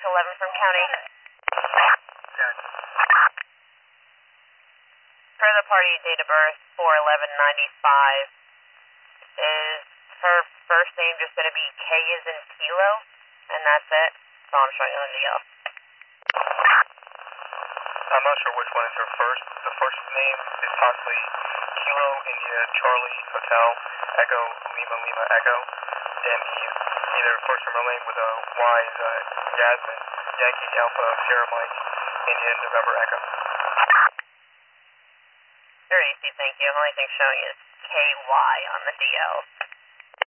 to 11 from county. For the party date of birth, 4/11/95, is her first name just going to be K as in Kilo, and that's it? That's all I'm showing on the DL. I'm not sure which one is her first. The first name is possibly Kilo India Charlie Hotel Echo Lima Lima Echo. Then the either first or middle name with a Y is Jasmine Yankee Alpha Sierra Mike Indian November Echo. Very easy, thank you. The only thing showing is KY on the DL.